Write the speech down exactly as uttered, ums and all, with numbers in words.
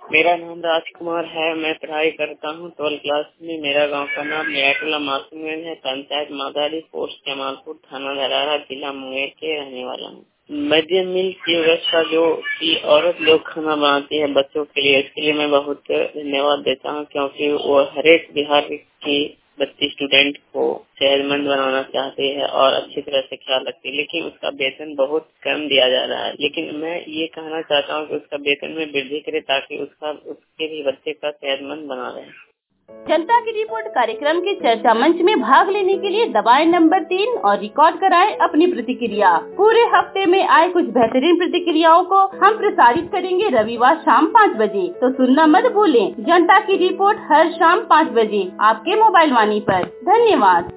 मेरा नाम राजकुमार है। मैं पढ़ाई करता हूँ ट्वेल्थ क्लास में। मेरा गांव का नाम मियाटोला मासूमगंज है। पंचायत मादारी, पोस्ट जमालपुर, थाना धरारा, जिला मुंगेर के रहने वाला हूँ। मिड डे मील की व्यवस्था जो की औरत लोग खाना बनाती है बच्चों के लिए, इसके लिए मैं बहुत धन्यवाद देता हूँ, क्योंकि वो हर एक बिहार की बच्ची स्टूडेंट को सेहतमंद बनाना चाहती है और अच्छी तरह से ख्याल रखती है, लेकिन उसका वेतन बहुत कम दिया जा रहा है। लेकिन मैं ये कहना चाहता हूँ कि उसका वेतन में वृद्धि करे ताकि उसका उसके भी बच्चे का सेहतमंद बना रहे। जनता की रिपोर्ट कार्यक्रम के चर्चा मंच में भाग लेने के लिए दबाएं नंबर तीन और रिकॉर्ड कराएं अपनी प्रतिक्रिया। पूरे हफ्ते में आए कुछ बेहतरीन प्रतिक्रियाओं को हम प्रसारित करेंगे रविवार शाम पाँच बजे, तो सुनना मत भूलें। जनता की रिपोर्ट हर शाम पाँच बजे आपके मोबाइल वाणी पर। धन्यवाद।